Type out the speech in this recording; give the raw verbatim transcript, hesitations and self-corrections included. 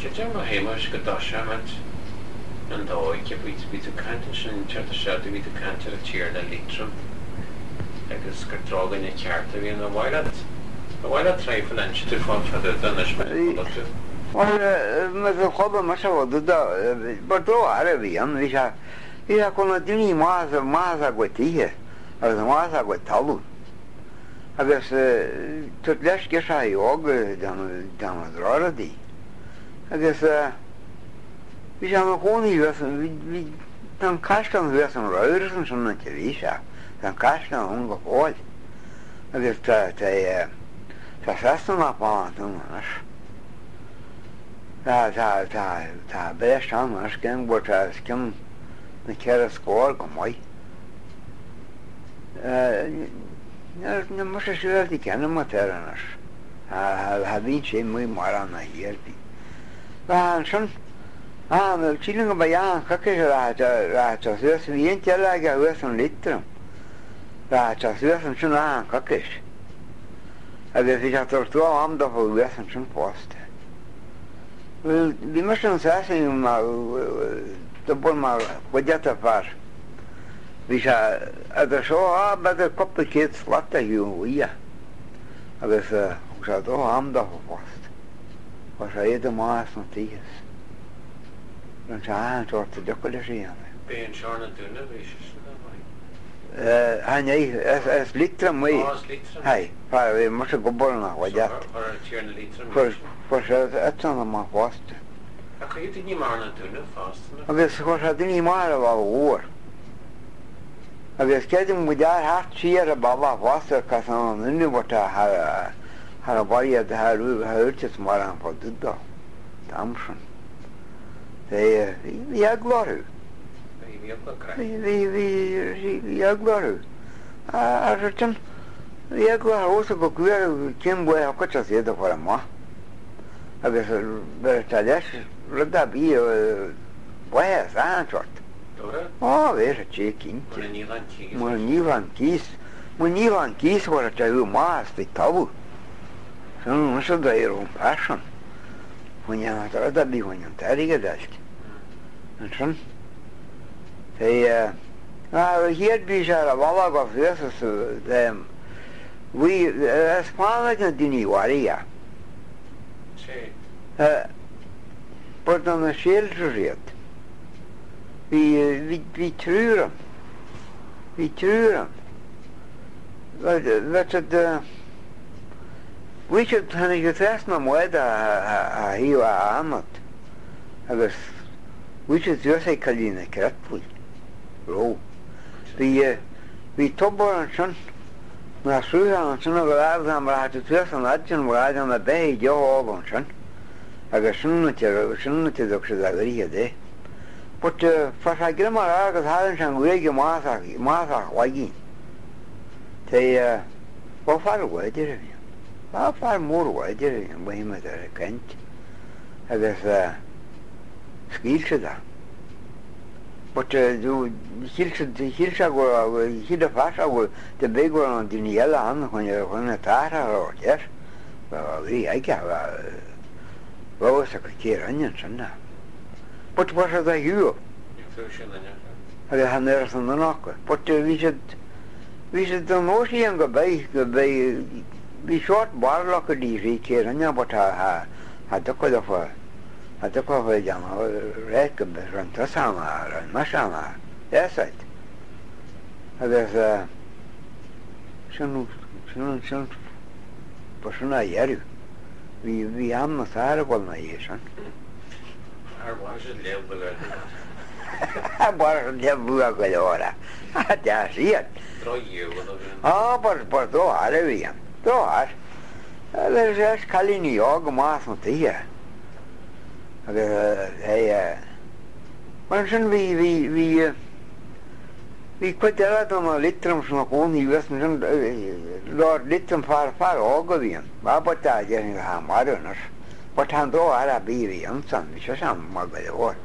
Sitting my hammers got dashamet and the oi keep it with the cantus and chat the shadow with the canter a cheer and a litrum. Like a scatrog in a charter in a while. Why not try for lunch to form for the Danish? Maar we hebben maar zo dat maar door Arabian we ja we ja kon die niet maar maar wat die als maar wat talu als tot les gesha jog dan dan rare die als we ja maar gewoon niet we dan kasten we zijn ruizen zo net wie ja dan kasten ongeveer als dat hij dat is dan maar dan Ta ta ta ta best on us can what us can the care score come why uh no must sure the can materanas ha ha vinci muy marana hier va son ah el chilling bayan kake ra ra cha se bien tela ga es un litro ra cha se es un ah kake a veces ya torto am da ho es un post. Well, we must say that the Burma was just a far. We saw at the show, ah, but the couple kids flat at you, yeah. I was, uh, we said, oh, I'm the first. Was I had the mass on tears. And I had to do the same. Being sure not doing it, we should. Uh, and I, as as litrum way. Oh, as litrum. Hey, far we must go Burma was just. For a cheer and litrum. For for sure, that's on my first. I you didn't marna doing it fast. I guess because I didn't matter about war. I guess getting with that half cheer about faster because I knew what I had had a body at the had heard just more than for the dog. Thompson. They we had glory. We we we we had glory. I written we had glory also go queer came where I could just say the for a month. I guess the Tadash looked up here. Why is that? Oh, there's a chicken. When you want geese, when you want geese, what a tabu mass, the tabu. So, so their own passion. When you have to other be when you're telling a desk. And son, they, uh, I heard be shot a wallach of this, them. We, as far as the Dini Waria. Uh, but on the shelter yet. Vi, vi, vi tror dem. Vi tror dem. Vet du, vi skulle han ikke träffa någon måda att hiva annat. Eller, vi skulle göra sig kalina kraftfull. Bra. Vi, vi tog bara en sån. När jag såg han sån och lärde han bara att träffa en adjan och lärde han med bäg jag av en sån. Jag sån till, sån till också där det. But uh, for a grammar argus hadn't and wig masa masa wagi. They uh well far away did it. Well far more away did it and we made a kent. I guess uh skill to that. But uh do hilsa the hilsa go hida fasha go the big one on the yellow hand when you when a tara or yes. Well we I got uh well so care onions and that. But what are they you? I have never seen the knock. But uh, we should, we should the most young go by, go by, be short bar lock of these each year, and yeah, but I had took it off a, I took off a young red run to Sama and Mashama. Yes, right. I guess, uh, soon, soon, soon, Persona Yeru. We, we am not terrible, my year, son. Waar is het leeuwbeluid? Waar is het leeuwbeluid ahora? Ya sí. Ah, por por todo are bien. Todo are. Er is kalini og maas not hier. Er hij maar zijn we we we we kwijt dan litrum van gewoon die was zijn lord litrum far far og bien. Maar wat daar je gaan maar doen. But han då är det bivi ansan vi ska samma med det år.